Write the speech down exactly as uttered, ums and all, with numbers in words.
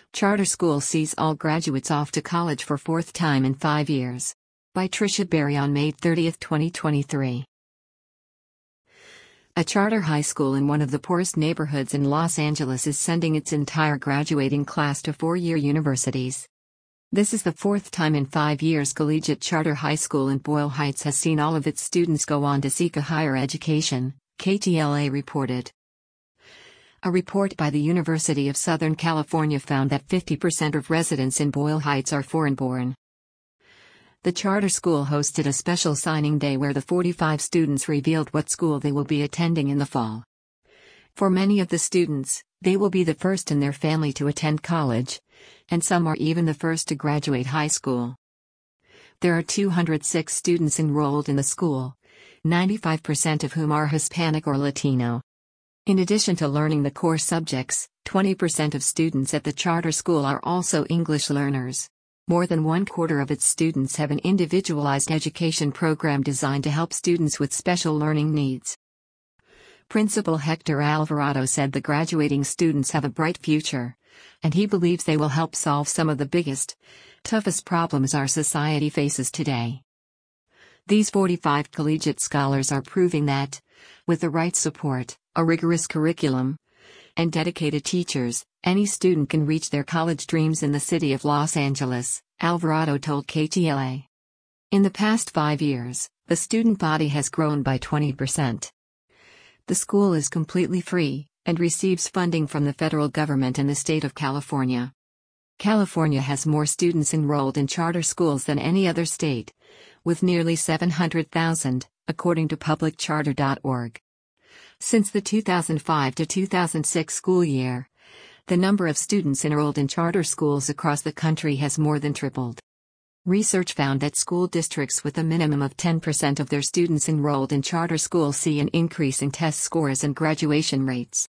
Charter School sees all graduates off to college for fourth time in five years. By Tricia Berry on May thirtieth, twenty twenty-three. A charter high school in one of the poorest neighborhoods in Los Angeles is sending its entire graduating class to four-year universities. This is the fourth time in five years Collegiate Charter High School in Boyle Heights has seen all of its students go on to seek a higher education, K T L A reported. A report by the University of Southern California found that fifty percent of residents in Boyle Heights are foreign-born. The charter school hosted a special signing day where the forty-five students revealed what school they will be attending in the fall. For many of the students, they will be the first in their family to attend college, and some are even the first to graduate high school. There are two hundred six students enrolled in the school, ninety-five percent of whom are Hispanic or Latino. In addition to learning the core subjects, twenty percent of students at the charter school are also English learners. More than one quarter of its students have an individualized education program designed to help students with special learning needs. Principal Hector Alvarado said the graduating students have a bright future, and he believes they will help solve some of the biggest, toughest problems our society faces today. These forty-five collegiate scholars are proving that, with the right support, a rigorous curriculum, and dedicated teachers, any student can reach their college dreams in the city of Los Angeles, Alvarado told K T L A. In the past five years, the student body has grown by twenty percent. The school is completely free, and receives funding from the federal government and the state of California. California has more students enrolled in charter schools than any other state, with nearly seven hundred thousand, according to public charter dot org. Since the two thousand five to two thousand six school year, the number of students enrolled in charter schools across the country has more than tripled. Research found that school districts with a minimum of ten percent of their students enrolled in charter schools see an increase in test scores and graduation rates.